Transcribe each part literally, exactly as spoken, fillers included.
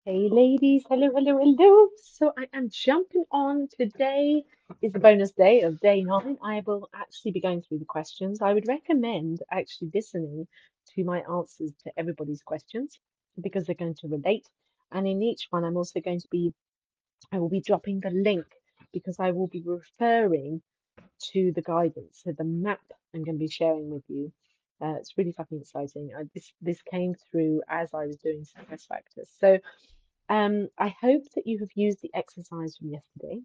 Hey ladies, hello, hello, hello. So I am jumping on. Today is the bonus day of day nine. I will actually be going through the questions. I would recommend actually listening to my answers to everybody's questions because they're going to relate. And in each one, I'm also going to be, I will be dropping the link because I will be referring to the guidance. So the map I'm going to be sharing with you. Uh, it's really fucking exciting. I, this this came through as I was doing success factors. So um, I hope that you have used the exercise from yesterday.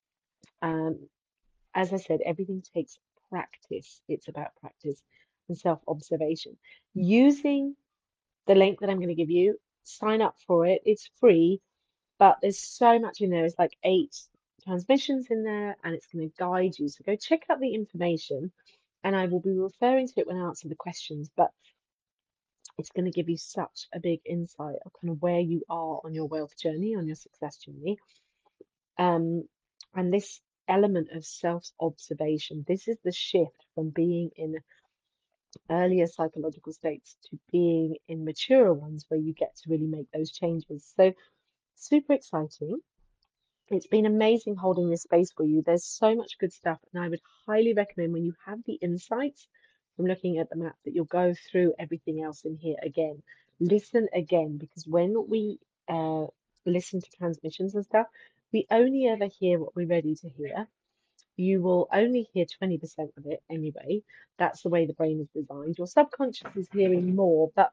Um, as I said, everything takes practice. It's about practice and self-observation. Using the link that I'm going to give you, sign up for it. It's free, but there's so much in there. It's like eight transmissions in there, and it's going to guide you. So go check out the information, and I will be referring to it when I answer the questions. But it's going to give you such a big insight of kind of where you are on your wealth journey, on your success journey. Um, and this element of self-observation, this is the shift from being in earlier psychological states to being in maturer ones where you get to really make those changes. So super exciting. It's been amazing holding this space for you. There's so much good stuff, and I would highly recommend when you have the insights from looking at the map that you'll go through everything else in here again. Listen again, because when we uh, listen to transmissions and stuff, we only ever hear what we're ready to hear. You will only hear twenty percent of it anyway. That's the way the brain is designed. Your subconscious is hearing more, but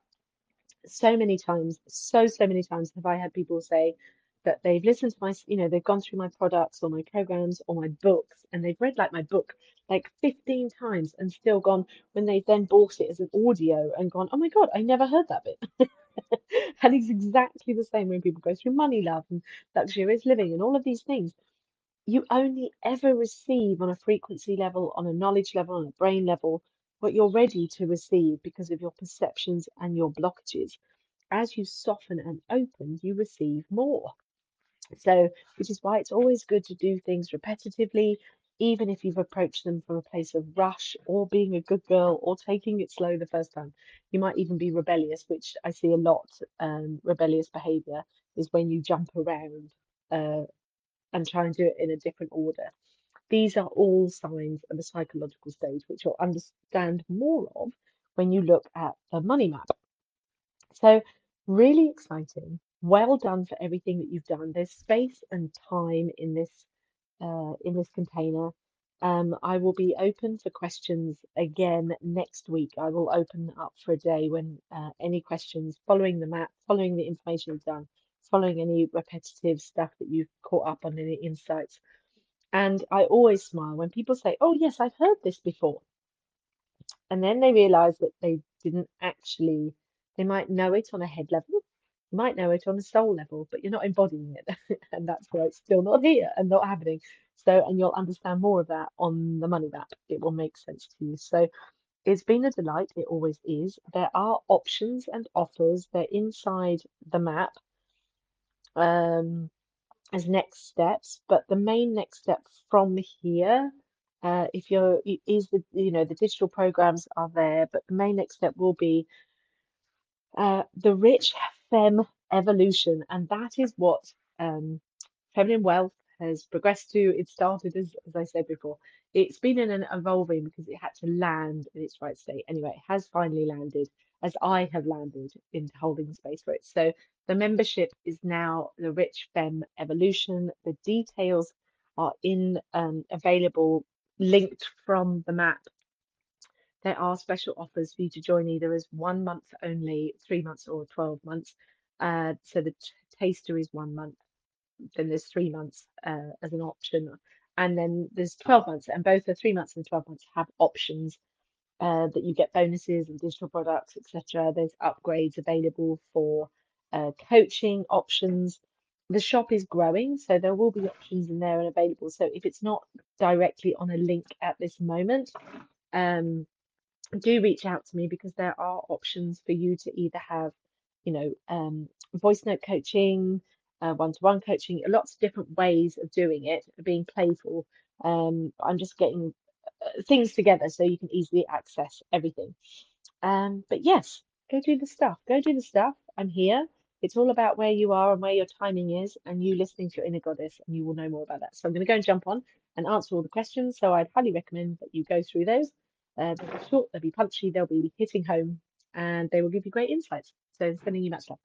so many times, so, so many times have I had people say that they've listened to my, you know, they've gone through my products or my programs or my books and they've read like my book like fifteen times and still gone when they've then bought it as an audio and gone, oh my God, I never heard that bit. And it's exactly the same when people go through money, love, and luxurious living and all of these things. You only ever receive on a frequency level, on a knowledge level, on a brain level, what you're ready to receive because of your perceptions and your blockages. As you soften and open, you receive more. So, which is why it's always good to do things repetitively, even if you've approached them from a place of rush or being a good girl or taking it slow the first time. You might even be rebellious, which I see a lot. Um, rebellious behavior is when you jump around uh, and try and do it in a different order. These are all signs of a psychological stage, which you'll understand more of when you look at the money map. So, really exciting. Well done for everything that you've done. There's space and time in this uh, in this container. Um, I will be open for questions again next week. I will open up for a day when uh, any questions following the map, following the information you've done, following any repetitive stuff that you've caught up on, any insights. And I always smile when people say, "Oh, yes, I've heard this before." And then they realize that they didn't actually, they might know it on a head level, you might know it on a soul level, but you're not embodying it. And that's why it's still not here and not happening. So, and you'll understand more of that on the money map. It will make sense to you. So, it's been a delight. It always is. There are options and offers. They're inside the map um, as next steps. But the main next step from here, uh, if you're, i- is the, you know, the digital programs are there, but the main next step will be uh, the rich femme evolution, and that is what um, feminine wealth has progressed to. It started as, as I said before, it's been in an evolving because it had to land in its right state. Anyway, it has finally landed as I have landed into holding space for it. So the membership is now the Rich Femme Evolution. The details are in um, available, linked from the map. There are special offers for you to join either as one month only, three months, or twelve months. Uh, so the t- taster is one month, then there's three months uh, as an option, and then there's twelve months, and both the three months and twelve months have options uh, that you get bonuses and digital products, et cetera. There's upgrades available for uh, coaching options. The shop is growing, so there will be options in there and available. So if it's not directly on a link at this moment, um, do reach out to me because there are options for you to either have, you know, um, voice note coaching, uh, one-to-one coaching, lots of different ways of doing it, being playful. Um, I'm just getting uh, things together so you can easily access everything. Um, but yes, go do the stuff. Go do the stuff. I'm here. It's all about where you are and where your timing is, and you listening to your inner goddess, and you will know more about that. So I'm going to go and jump on and answer all the questions. So I'd highly recommend that you go through those. Uh, they'll be short, they'll be punchy, they'll be hitting home, and they will give you great insights. So sending you much love.